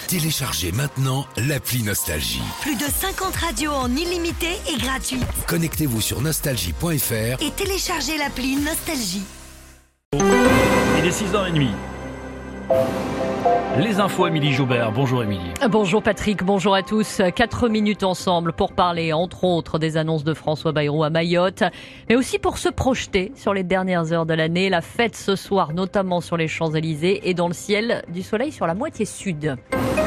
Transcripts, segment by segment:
Téléchargez maintenant l'appli Nostalgie. Plus de 50 radios en illimité et gratuite. Connectez-vous sur nostalgie.fr et téléchargez l'appli Nostalgie. Il est 6h30. Les infos, Émilie Joubert. Bonjour Émilie. Bonjour Patrick, bonjour à tous. 4 minutes ensemble pour parler entre autres des annonces de François Bayrou à Mayotte, mais aussi pour se projeter sur les dernières heures de l'année. La fête ce soir, notamment sur les Champs-Élysées et dans le ciel, du soleil sur la moitié sud.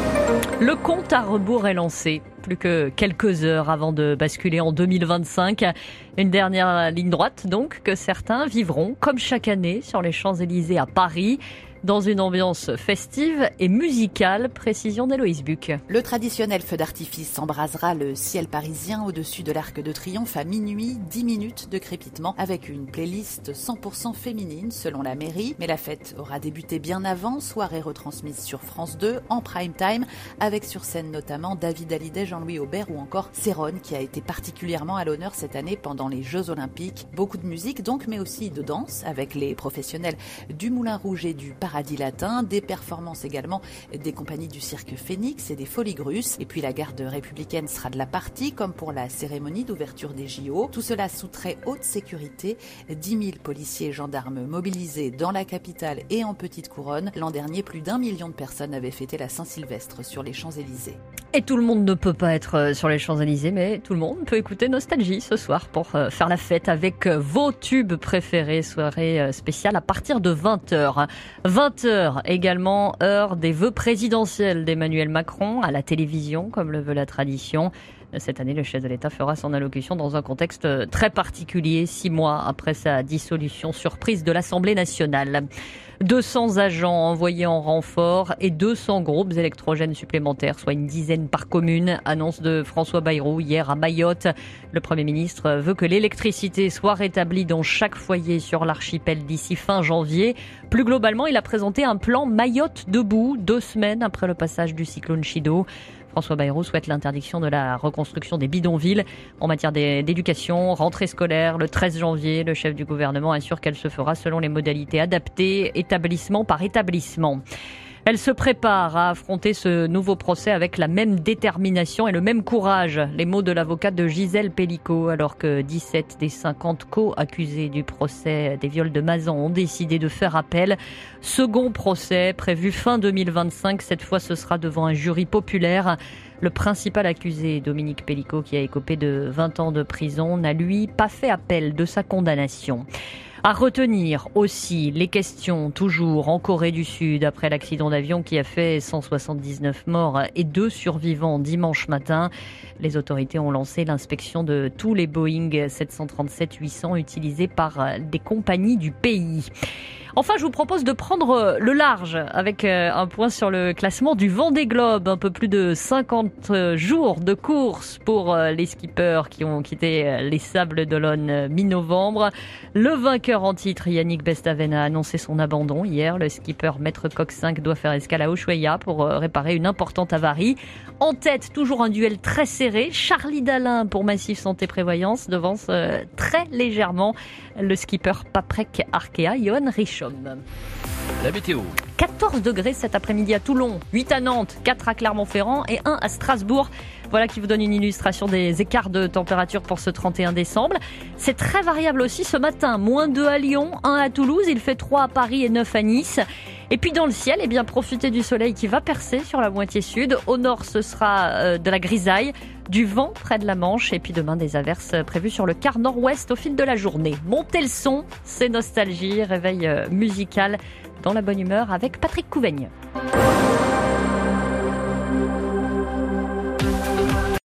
Le compte à rebours est lancé. Plus que quelques heures avant de basculer en 2025. Une dernière ligne droite donc que certains vivront comme chaque année sur les Champs-Élysées à Paris. Dans une ambiance festive et musicale, précision d'Héloïse Buc. Le traditionnel feu d'artifice embrasera le ciel parisien au-dessus de l'Arc de Triomphe à minuit, 10 minutes de crépitement avec une playlist 100% féminine selon la mairie. Mais la fête aura débuté bien avant, soirée retransmise sur France 2 en prime time avec sur scène notamment David Hallyday, Jean-Louis Aubert ou encore Céron qui a été particulièrement à l'honneur cette année pendant les Jeux Olympiques. Beaucoup de musique donc, mais aussi de danse avec les professionnels du Moulin Rouge et du Paradis Latin, des performances également des compagnies du Cirque Phénix et des Folies Grusses. Et puis la garde républicaine sera de la partie, comme pour la cérémonie d'ouverture des JO. Tout cela sous très haute sécurité. 10 000 policiers et gendarmes mobilisés dans la capitale et en petite couronne. L'an dernier, plus d'1 million de personnes avaient fêté la Saint-Sylvestre sur les Champs-Élysées. Et tout le monde ne peut pas être sur les Champs-Élysées, mais tout le monde peut écouter Nostalgie ce soir pour faire la fête avec vos tubes préférés. Soirée spéciale à partir de 20h. 20h également, heure des vœux présidentiels d'Emmanuel Macron à la télévision, comme le veut la tradition. Cette année, le chef de l'État fera son allocution dans un contexte très particulier, 6 mois après sa dissolution surprise de l'Assemblée nationale. 200 agents envoyés en renfort et 200 groupes électrogènes supplémentaires, soit une dizaine par commune. Annonce de François Bayrou hier à Mayotte. Le Premier ministre veut que l'électricité soit rétablie dans chaque foyer sur l'archipel d'ici fin janvier. Plus globalement, il a présenté un plan Mayotte debout, 2 semaines après le passage du cyclone Chido. François Bayrou souhaite l'interdiction de la reconstruction des bidonvilles. En matière d'éducation, rentrée scolaire, le 13 janvier, le chef du gouvernement assure qu'elle se fera selon les modalités adaptées, établissement par établissement. Elle se prépare à affronter ce nouveau procès avec la même détermination et le même courage. Les mots de l'avocate de Gisèle Pellicot, alors que 17 des 50 co-accusés du procès des viols de Mazan ont décidé de faire appel. Second procès prévu fin 2025. Cette fois, ce sera devant un jury populaire. Le principal accusé, Dominique Pellicot, qui a écopé de 20 ans de prison, n'a lui pas fait appel de sa condamnation. À retenir aussi les questions toujours en Corée du Sud après l'accident d'avion qui a fait 179 morts et 2 survivants dimanche matin. Les autorités ont lancé l'inspection de tous les Boeing 737-800 utilisés par des compagnies du pays. Enfin, je vous propose de prendre le large avec un point sur le classement du Vendée Globe. Un peu plus de 50 jours de course pour les skippers qui ont quitté les Sables d'Olonne mi-novembre. Le vainqueur en titre, Yannick Bestaven, a annoncé son abandon hier. Le skipper Maître Coq 5 doit faire escale à Ushuaïa pour réparer une importante avarie. En tête, toujours un duel très serré. Charlie Dalin pour Massif Santé Prévoyance devance très légèrement le skipper Paprec Arkea, Johan Richomme. La météo. 14 degrés cet après-midi à Toulon, 8 à Nantes, 4 à Clermont-Ferrand et 1 à Strasbourg. Voilà qui vous donne une illustration des écarts de température pour ce 31 décembre. C'est très variable aussi ce matin. -2 à Lyon, 1 à Toulouse, il fait 3 à Paris et 9 à Nice. Et puis dans le ciel, eh bien, profitez du soleil qui va percer sur la moitié sud. Au nord, ce sera de la grisaille, du vent près de la Manche et puis demain des averses prévues sur le quart nord-ouest au fil de la journée. Montez le son, c'est Nostalgie, réveil musical dans la bonne humeur avec Patrick Couvaigne.